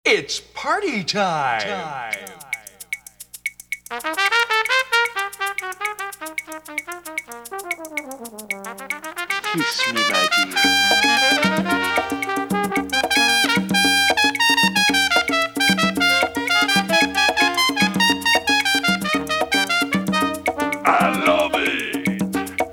It's party time. Kiss me, my dear. I love it.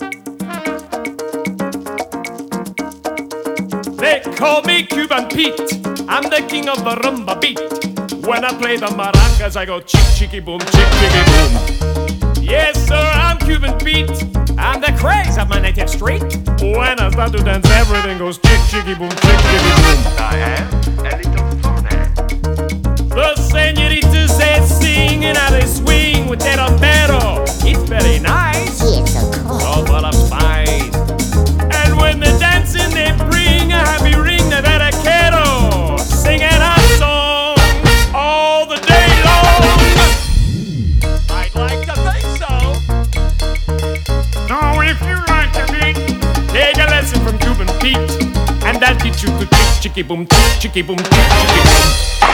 They call me Cuban Pete. I'm the king of the rumba beat. When I play the maracas, I go chick chicky boom, chick chicky boom. Yes, sir, I'm Cuban Pete. I'm the craze of my native street. When I start to dance, everything goes chick chicky boom, chick chicky boom. I am a little funny. The senoritas they sing and how they swing with their pero. It's very nice. It's so cool. All full of spice. And when they're dancing, they bring a happy ring de vaquero, singing a song all the day long. I'd like to think so. Now, if you like to beat, take a lesson from Cuban Pete, and that'll teach you to chick chicky boom, chick chicky boom, chick chicky boom.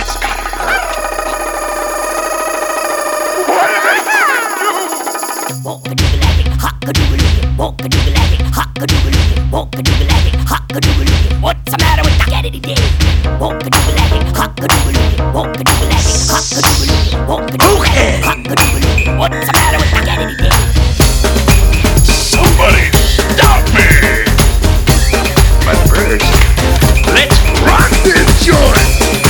What's the matter with that? Get it again. What's the matter with that? Get it again. Somebody stop me! But first, let's rock this joint.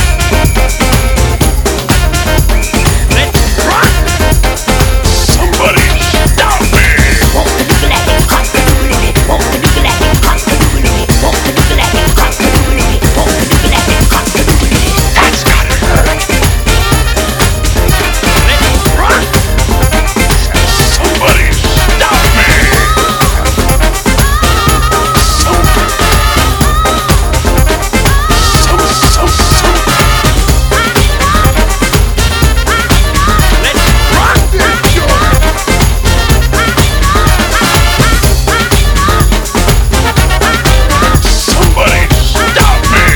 Let's rock! Somebody stop me! That's gotta hurt. Let's rock! Somebody stop me! Let's rock this joint! Somebody stop me!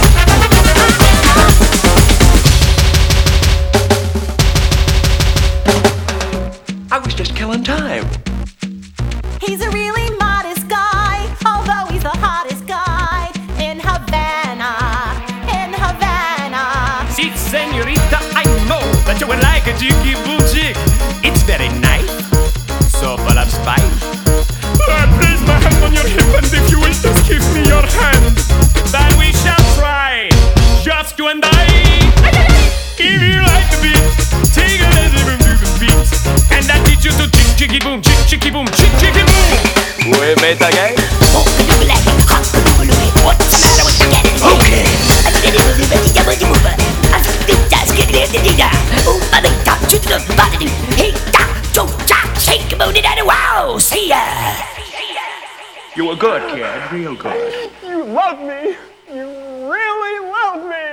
I was just killing time. He's a really modest guy, although he's the hottest guy in Havana, in Havana. See, senorita, I know that you would like a jiggy boo chick. It's very nice, so full of spice. I place my hand on your hip, and if you will just give me your hand, then we shall try, just you and I. If you like the beat, take a lazy boom boom beat, and that teach you to chick chicky boom, chick chicky boom, chick chicky boom. We met again? What's the matter with that? Okay. Wow, see ya! You were good, kid. Real good. You love me. You really love me.